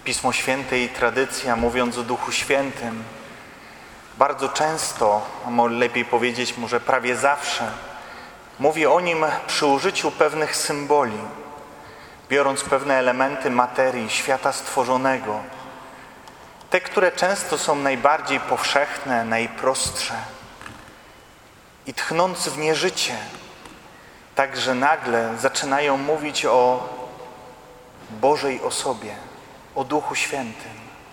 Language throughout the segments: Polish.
Pismo Święte i tradycja, mówiąc o Duchu Świętym, bardzo często, a lepiej powiedzieć może prawie zawsze, mówi o Nim przy użyciu pewnych symboli, biorąc pewne elementy materii, świata stworzonego, te, które często są najbardziej powszechne, najprostsze, i tchnąc w nie życie, także nagle zaczynają mówić o Bożej osobie, o Duchu Świętym.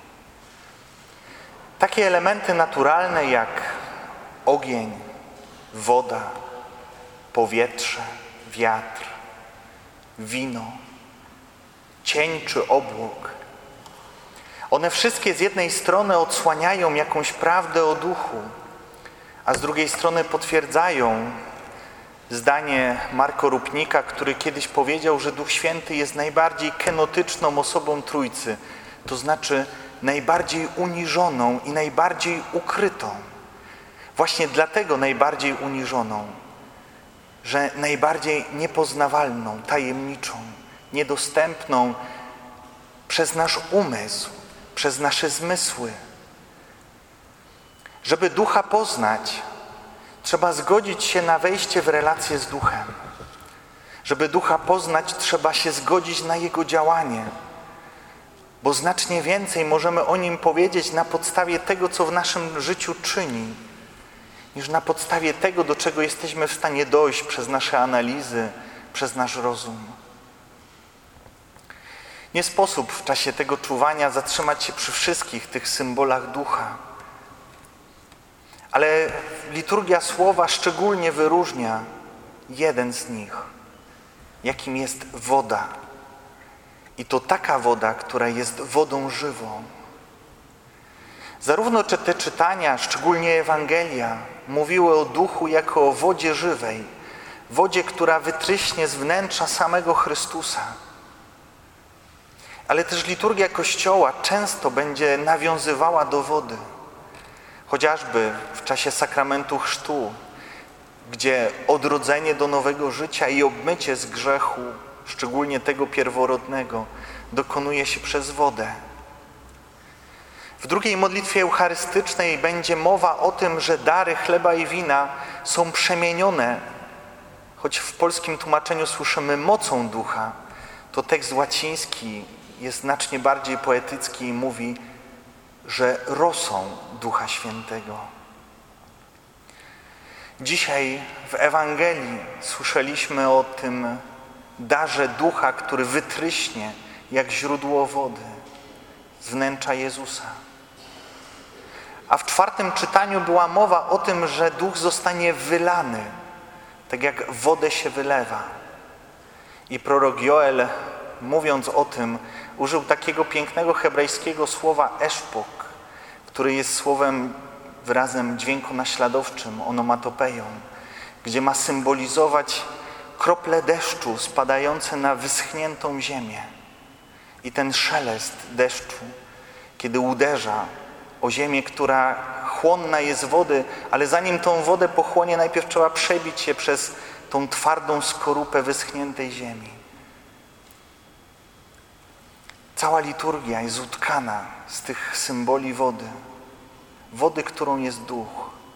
Takie elementy naturalne jak ogień, woda, powietrze, wiatr, wino, cień czy obłok. One wszystkie z jednej strony odsłaniają jakąś prawdę o Duchu, a z drugiej strony potwierdzają zdanie Marka Rupnika, który kiedyś powiedział, że Duch Święty jest najbardziej kenotyczną osobą Trójcy, to znaczy najbardziej uniżoną i najbardziej ukrytą. Właśnie dlatego najbardziej uniżoną, że najbardziej niepoznawalną, tajemniczą, niedostępną przez nasz umysł, przez nasze zmysły. Żeby Ducha poznać, trzeba zgodzić się na wejście w relację z Duchem. Żeby Ducha poznać, trzeba się zgodzić na Jego działanie, bo znacznie więcej możemy o Nim powiedzieć na podstawie tego, co w naszym życiu czyni, niż na podstawie tego, do czego jesteśmy w stanie dojść przez nasze analizy, przez nasz rozum. Nie sposób w czasie tego czuwania zatrzymać się przy wszystkich tych symbolach Ducha. Ale liturgia Słowa szczególnie wyróżnia jeden z nich, jakim jest woda. I to taka woda, która jest wodą żywą. Zarówno te czytania, szczególnie Ewangelia, mówiły o Duchu jako o wodzie żywej, wodzie, która wytryśnie z wnętrza samego Chrystusa. Ale też liturgia Kościoła często będzie nawiązywała do wody. Chociażby w czasie sakramentu chrztu, gdzie odrodzenie do nowego życia i obmycie z grzechu, szczególnie tego pierworodnego, dokonuje się przez wodę. W drugiej modlitwie eucharystycznej będzie mowa o tym, że dary chleba i wina są przemienione, choć w polskim tłumaczeniu słyszymy mocą Ducha, to tekst łaciński jest znacznie bardziej poetycki i mówi, że rosą Ducha Świętego. Dzisiaj w Ewangelii słyszeliśmy o tym darze Ducha, który wytryśnie jak źródło wody z wnętrza Jezusa. A w czwartym czytaniu była mowa o tym, że Duch zostanie wylany, tak jak wodę się wylewa. I prorok Joel, mówiąc o tym, użył takiego pięknego hebrajskiego słowa eszpok, który jest słowem, wyrazem dźwiękonaśladowczym, onomatopeją, gdzie ma symbolizować krople deszczu spadające na wyschniętą ziemię. I ten szelest deszczu, kiedy uderza o ziemię, która chłonna jest wody, ale zanim tą wodę pochłonie, najpierw trzeba przebić się przez tą twardą skorupę wyschniętej ziemi. Cała liturgia jest utkana z tych symboli wody. Wody, którą jest Duch.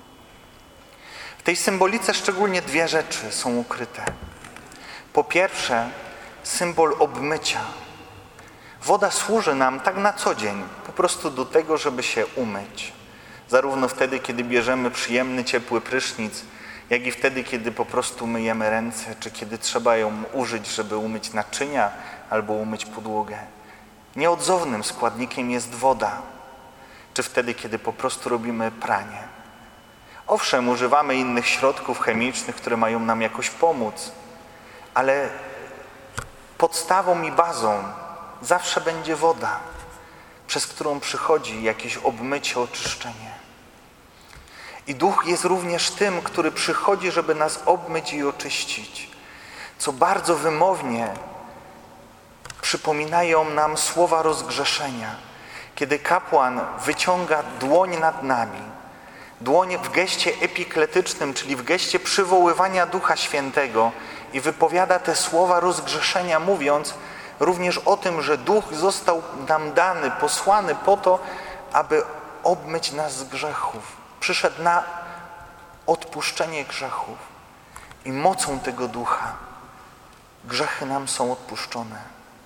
W tej symbolice szczególnie dwie rzeczy są ukryte. Po pierwsze, symbol obmycia. Woda służy nam tak na co dzień, po prostu do tego, żeby się umyć. Zarówno wtedy, kiedy bierzemy przyjemny, ciepły prysznic, jak i wtedy, kiedy po prostu myjemy ręce, czy kiedy trzeba ją użyć, żeby umyć naczynia albo umyć podłogę. Nieodzownym składnikiem jest woda, czy wtedy, kiedy po prostu robimy pranie. Owszem, używamy innych środków chemicznych, które mają nam jakoś pomóc, ale podstawą i bazą zawsze będzie woda, przez którą przychodzi jakieś obmycie, oczyszczenie. I Duch jest również tym, który przychodzi, żeby nas obmyć i oczyścić, co bardzo wymownie przypominają nam słowa rozgrzeszenia, kiedy kapłan wyciąga dłoń nad nami, dłoń w geście epikletycznym, czyli w geście przywoływania Ducha Świętego i wypowiada te słowa rozgrzeszenia, mówiąc: również o tym, że Duch został nam dany, posłany po to, aby obmyć nas z grzechów. Przyszedł na odpuszczenie grzechów i mocą tego Ducha grzechy nam są odpuszczone.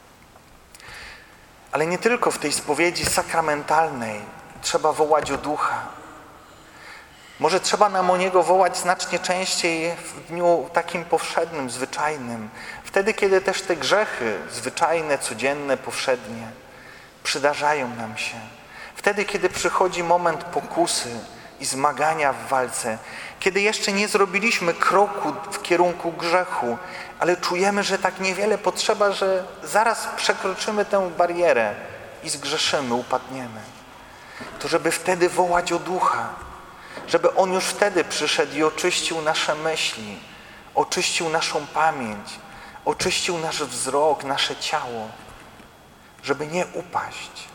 Ale nie tylko w tej spowiedzi sakramentalnej trzeba wołać o Ducha. Może trzeba nam o Niego wołać znacznie częściej w dniu takim powszednim, zwyczajnym. Wtedy, kiedy też te grzechy zwyczajne, codzienne, powszednie przydarzają nam się. Wtedy, kiedy przychodzi moment pokusy i zmagania w walce. Kiedy jeszcze nie zrobiliśmy kroku w kierunku grzechu, ale czujemy, że tak niewiele potrzeba, że zaraz przekroczymy tę barierę i zgrzeszymy, upadniemy. To żeby wtedy wołać o Ducha. Żeby On już wtedy przyszedł i oczyścił nasze myśli, oczyścił naszą pamięć, oczyścił nasz wzrok, nasze ciało, żeby nie upaść.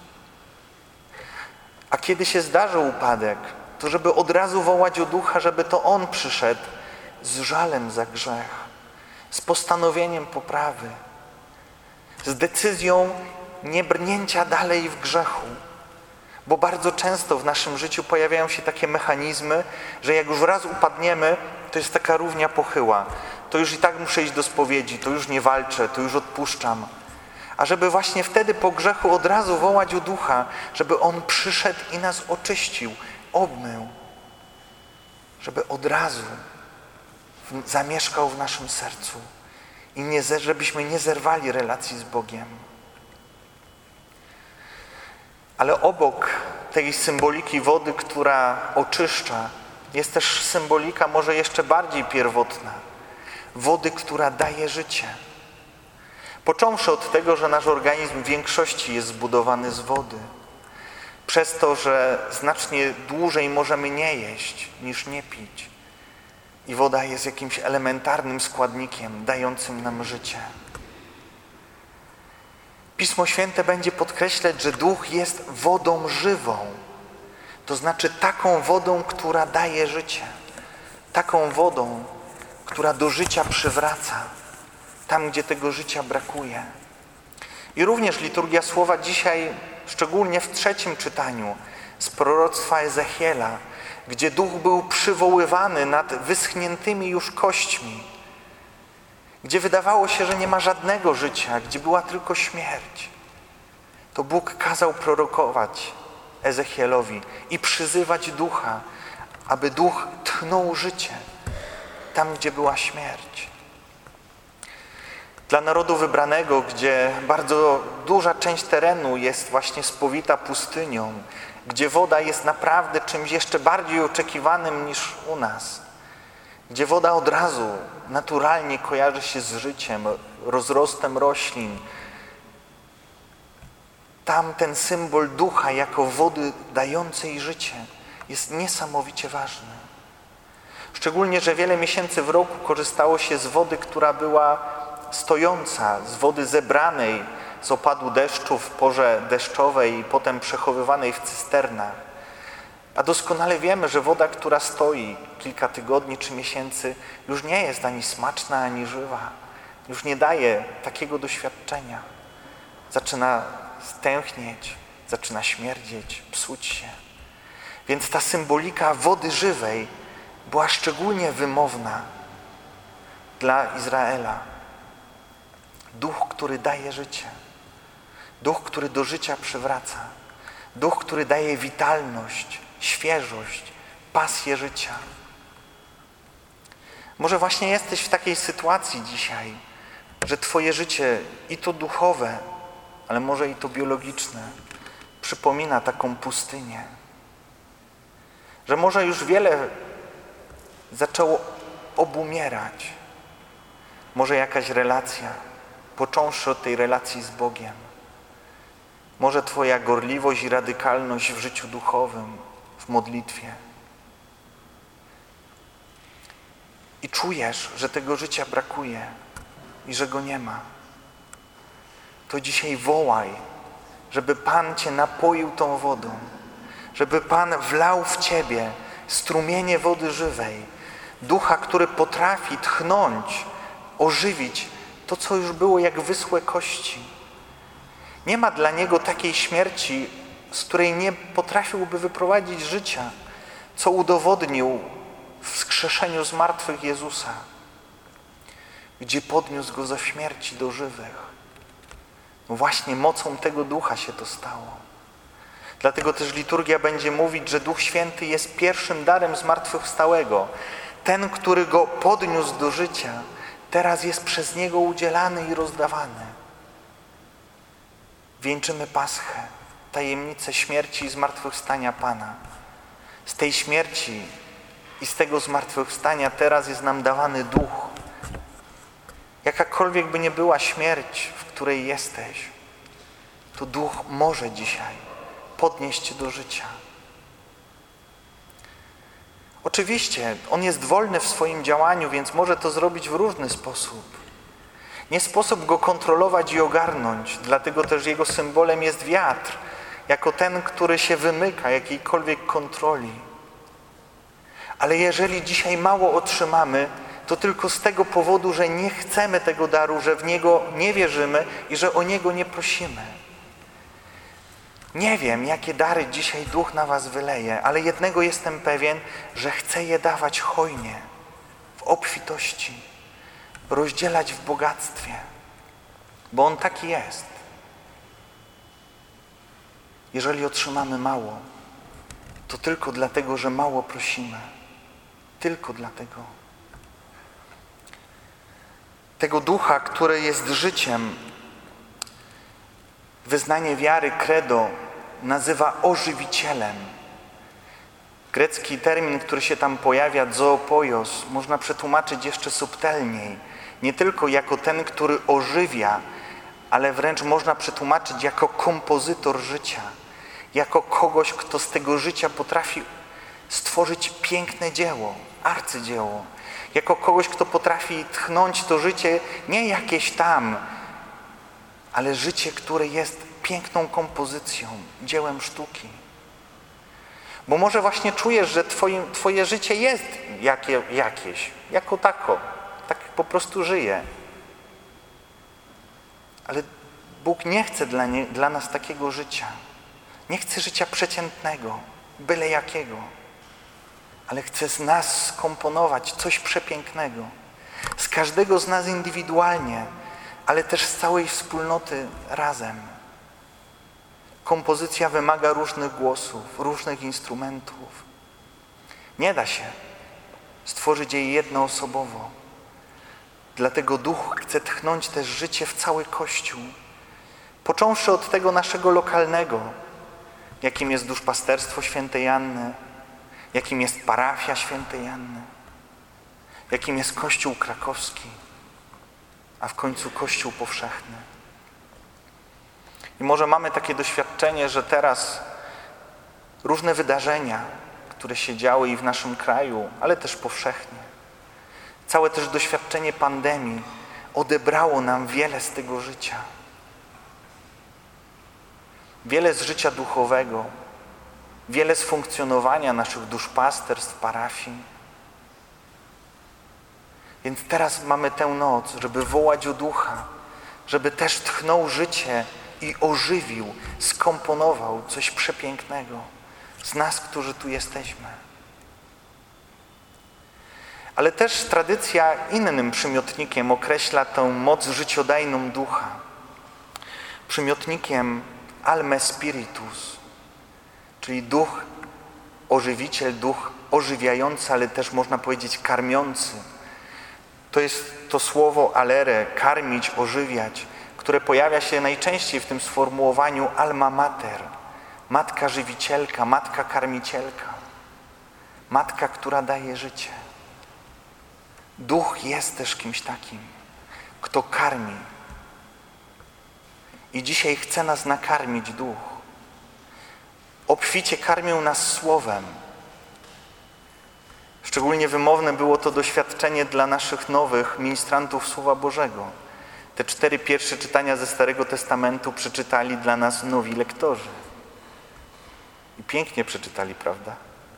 A kiedy się zdarzy upadek, to żeby od razu wołać o Ducha, żeby to On przyszedł z żalem za grzech, z postanowieniem poprawy, z decyzją nie brnięcia dalej w grzechu. Bo bardzo często w naszym życiu pojawiają się takie mechanizmy, że jak już raz upadniemy, to jest taka równia pochyła. To już i tak muszę iść do spowiedzi, to już nie walczę, to już odpuszczam. A żeby właśnie wtedy po grzechu od razu wołać o Ducha, żeby On przyszedł i nas oczyścił, obmył. Żeby od razu zamieszkał w naszym sercu i żebyśmy nie zerwali relacji z Bogiem. Ale obok tej symboliki wody, która oczyszcza, jest też symbolika może jeszcze bardziej pierwotna. Wody, która daje życie. Począwszy od tego, że nasz organizm w większości jest zbudowany z wody. Przez to, że znacznie dłużej możemy nie jeść niż nie pić. I woda jest jakimś elementarnym składnikiem dającym nam życie. Pismo Święte będzie podkreślać, że Duch jest wodą żywą. To znaczy taką wodą, która daje życie. Taką wodą, która do życia przywraca. Tam, gdzie tego życia brakuje. I również liturgia słowa dzisiaj, szczególnie w 3. czytaniu z proroctwa Ezechiela, gdzie Duch był przywoływany nad wyschniętymi już kośćmi, gdzie wydawało się, że nie ma żadnego życia, gdzie była tylko śmierć, to Bóg kazał prorokować Ezechielowi i przyzywać Ducha, aby Duch tchnął życie tam, gdzie była śmierć. Dla narodu wybranego, gdzie bardzo duża część terenu jest właśnie spowita pustynią, gdzie woda jest naprawdę czymś jeszcze bardziej oczekiwanym niż u nas, gdzie woda od razu naturalnie kojarzy się z życiem, rozrostem roślin. Tam ten symbol Ducha jako wody dającej życie jest niesamowicie ważny. Szczególnie, że wiele miesięcy w roku korzystało się z wody, która była stojąca, z wody zebranej z opadu deszczu w porze deszczowej i potem przechowywanej w cysternach. A doskonale wiemy, że woda, która stoi kilka tygodni czy miesięcy, już nie jest ani smaczna, ani żywa. Już nie daje takiego doświadczenia. Zaczyna stęchnieć, zaczyna śmierdzieć, psuć się. Więc ta symbolika wody żywej była szczególnie wymowna dla Izraela. Duch, który daje życie. Duch, który do życia przywraca. Duch, który daje witalność, świeżość, pasję życia. Może właśnie jesteś w takiej sytuacji dzisiaj, że Twoje życie, i to duchowe, ale może i to biologiczne, przypomina taką pustynię. Że może już wiele zaczęło obumierać. Może jakaś relacja, począwszy od tej relacji z Bogiem. Może Twoja gorliwość i radykalność w życiu duchowym, w modlitwie. I czujesz, że tego życia brakuje i że go nie ma. To dzisiaj wołaj, żeby Pan Cię napoił tą wodą. Żeby Pan wlał w Ciebie strumienie wody żywej. Ducha, który potrafi tchnąć, ożywić to, co już było jak wyschłe kości. Nie ma dla niego takiej śmierci, z której nie potrafiłby wyprowadzić życia, co udowodnił w wskrzeszeniu z martwych Jezusa, gdzie podniósł go ze śmierci do żywych. No właśnie mocą tego Ducha się to stało. Dlatego też liturgia będzie mówić, że Duch Święty jest pierwszym darem zmartwychwstałego. Ten, który go podniósł do życia, teraz jest przez niego udzielany i rozdawany. Wieńczymy Paschę, tajemnicę śmierci i zmartwychwstania Pana. Z tej śmierci i z tego zmartwychwstania teraz jest nam dawany Duch. Jakakolwiek by nie była śmierć, w której jesteś, to Duch może dzisiaj podnieść cię do życia. Oczywiście On jest wolny w swoim działaniu, więc może to zrobić w różny sposób. Nie sposób Go kontrolować i ogarnąć, dlatego też Jego symbolem jest wiatr, jako ten, który się wymyka jakiejkolwiek kontroli. Ale jeżeli dzisiaj mało otrzymamy, to tylko z tego powodu, że nie chcemy tego daru, że w Niego nie wierzymy i że o Niego nie prosimy. Nie wiem, jakie dary dzisiaj Duch na was wyleje, ale jednego jestem pewien, że chce je dawać hojnie, w obfitości, rozdzielać w bogactwie, bo On taki jest. Jeżeli otrzymamy mało, to tylko dlatego, że mało prosimy. Tylko dlatego. Tego Ducha, który jest życiem, wyznanie wiary, credo, nazywa ożywicielem. Grecki termin, który się tam pojawia, zoopoios, można przetłumaczyć jeszcze subtelniej. Nie tylko jako ten, który ożywia, ale wręcz można przetłumaczyć jako kompozytor życia. Jako kogoś, kto z tego życia potrafi stworzyć piękne dzieło, arcydzieło. Jako kogoś, kto potrafi tchnąć to życie nie jakieś tam, ale życie, które jest piękną kompozycją, dziełem sztuki. Bo może właśnie czujesz, że twoje życie jest jakieś, jako tako, tak po prostu żyje. Ale Bóg nie chce dla nas takiego życia. Nie chce życia przeciętnego, byle jakiego. Ale chce z nas skomponować coś przepięknego. Z każdego z nas indywidualnie, ale też z całej wspólnoty razem. Kompozycja wymaga różnych głosów, różnych instrumentów. Nie da się stworzyć jej jednoosobowo. Dlatego Duch chce tchnąć też życie w cały Kościół. Począwszy od tego naszego lokalnego, jakim jest duszpasterstwo świętej Anny, jakim jest parafia świętej Anny, jakim jest Kościół krakowski, a w końcu Kościół powszechny. I może mamy takie doświadczenie, że teraz różne wydarzenia, które się działy i w naszym kraju, ale też powszechnie, całe też doświadczenie pandemii odebrało nam wiele z tego życia. Wiele z życia duchowego, wiele z funkcjonowania naszych duszpasterstw, parafii. Więc teraz mamy tę noc, żeby wołać o Ducha, żeby też tchnął życie i ożywił, skomponował coś przepięknego z nas, którzy tu jesteśmy. Ale też tradycja innym przymiotnikiem określa tę moc życiodajną Ducha. Przymiotnikiem alme spiritus, czyli duch ożywiciel, duch ożywiający, ale też można powiedzieć karmiący. To jest to słowo alere, karmić, ożywiać, które pojawia się najczęściej w tym sformułowaniu alma mater, matka żywicielka, matka karmicielka, matka, która daje życie. Duch jest też kimś takim, kto karmi. I dzisiaj chce nas nakarmić Duch. Obficie karmił nas Słowem. Szczególnie wymowne było to doświadczenie dla naszych nowych ministrantów Słowa Bożego. Te 4 pierwsze czytania ze Starego Testamentu przeczytali dla nas nowi lektorzy. I pięknie przeczytali, prawda?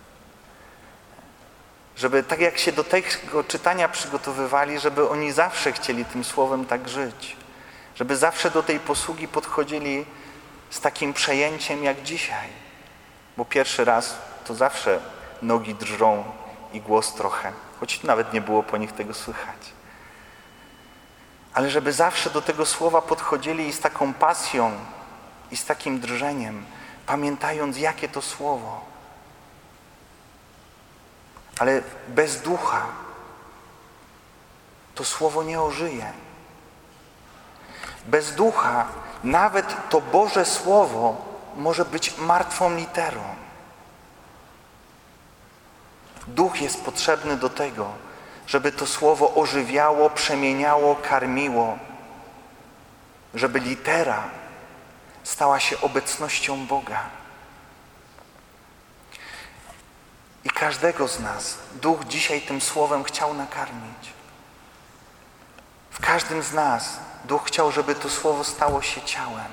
Żeby tak jak się do tego czytania przygotowywali, żeby oni zawsze chcieli tym Słowem tak żyć. Żeby zawsze do tej posługi podchodzili z takim przejęciem jak dzisiaj. Bo pierwszy raz to zawsze nogi drżą i głos trochę, choć nawet nie było po nich tego słychać. Ale żeby zawsze do tego słowa podchodzili i z taką pasją i z takim drżeniem, pamiętając, jakie to słowo. Ale bez ducha to słowo nie ożyje. Bez ducha nawet to Boże Słowo może być martwą literą. Duch jest potrzebny do tego, żeby to słowo ożywiało, przemieniało, karmiło, żeby litera stała się obecnością Boga. I każdego z nas Duch dzisiaj tym słowem chciał nakarmić. W każdym z nas Duch chciał, żeby to słowo stało się ciałem.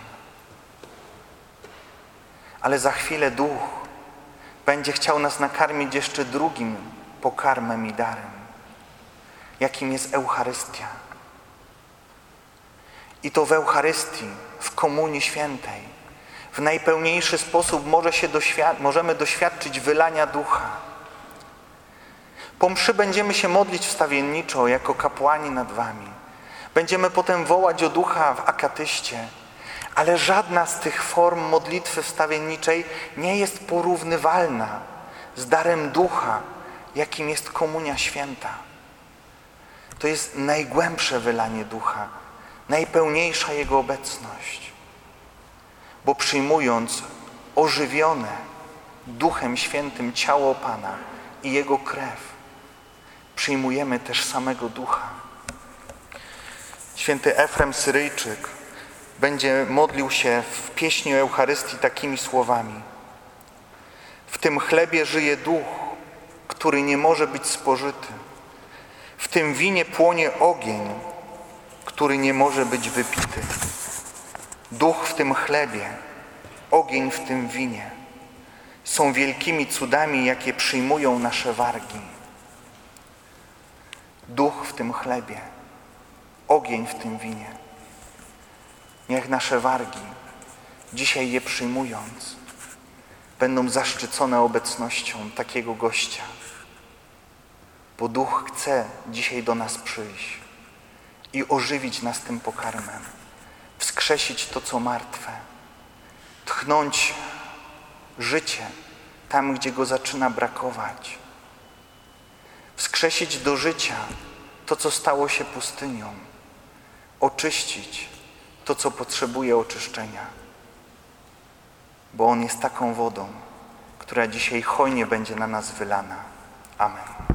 Ale za chwilę Duch będzie chciał nas nakarmić jeszcze drugim pokarmem i darem, jakim jest Eucharystia. I to w Eucharystii, w Komunii Świętej, w najpełniejszy sposób możemy doświadczyć wylania Ducha. Po mszy będziemy się modlić wstawienniczo jako kapłani nad wami. Będziemy potem wołać o Ducha w akatyście, ale żadna z tych form modlitwy wstawienniczej nie jest porównywalna z darem Ducha, jakim jest Komunia Święta. To jest najgłębsze wylanie Ducha, najpełniejsza Jego obecność. Bo przyjmując ożywione Duchem Świętym ciało Pana i Jego krew, przyjmujemy też samego Ducha. Święty Efrem Syryjczyk będzie modlił się w pieśni o Eucharystii takimi słowami. W tym chlebie żyje Duch, który nie może być spożyty. W tym winie płonie ogień, który nie może być wypity. Duch w tym chlebie, ogień w tym winie są wielkimi cudami, jakie przyjmują nasze wargi. Duch w tym chlebie, ogień w tym winie. Niech nasze wargi, dzisiaj je przyjmując, będą zaszczycone obecnością takiego gościa. Bo Duch chce dzisiaj do nas przyjść i ożywić nas tym pokarmem, wskrzesić to, co martwe, tchnąć życie tam, gdzie go zaczyna brakować, wskrzesić do życia to, co stało się pustynią, oczyścić to, co potrzebuje oczyszczenia. Bo On jest taką wodą, która dzisiaj hojnie będzie na nas wylana. Amen.